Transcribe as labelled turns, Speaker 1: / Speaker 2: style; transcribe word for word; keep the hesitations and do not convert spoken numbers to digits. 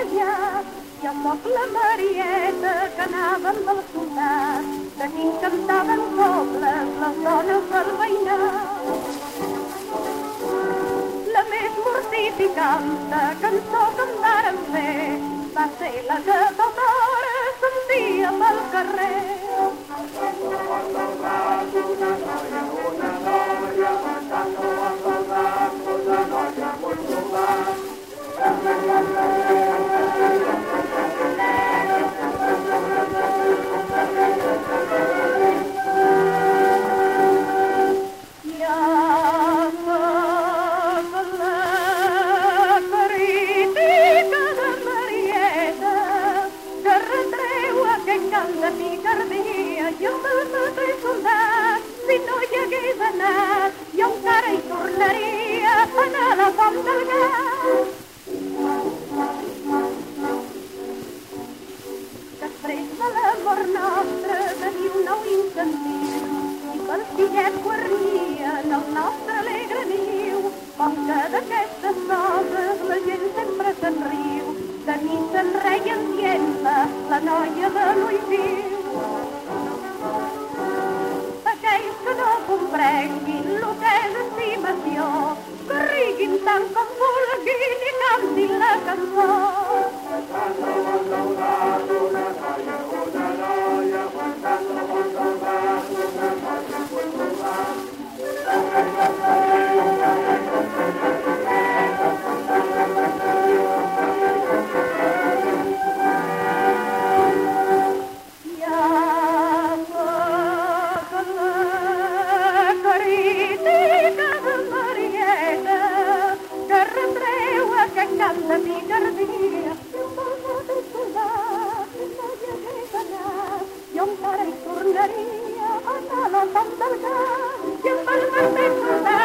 Speaker 1: barrejat. Jo sóc la Marieta que anava amb el soldat, de qui cantaven cobles les dones del veïnat. La més mortificant cançó que em varen fer va ser la que tota hora sentia pel carrer. De picardia i amb el mateix soldat, si no hi hagués anat, jo encara hi tornaria a anar a la font del gat. Després de la mort nostra venia un nou incentiu i pels fillets guarnien el nostre alegre niu. Com que d'aquestes coses la gent sempre se'n riu, de mi se'n reien dient-me la noia de l'ull viu. Aquells que no comprenguin lo que és estimació, que riguin tant com vulguin i cantin la cançó. De picardia, i amb el mateix soldat, si no hi hagués anat, jo encara hi tornaria a anar a la font del gat, i amb el mateix soldat.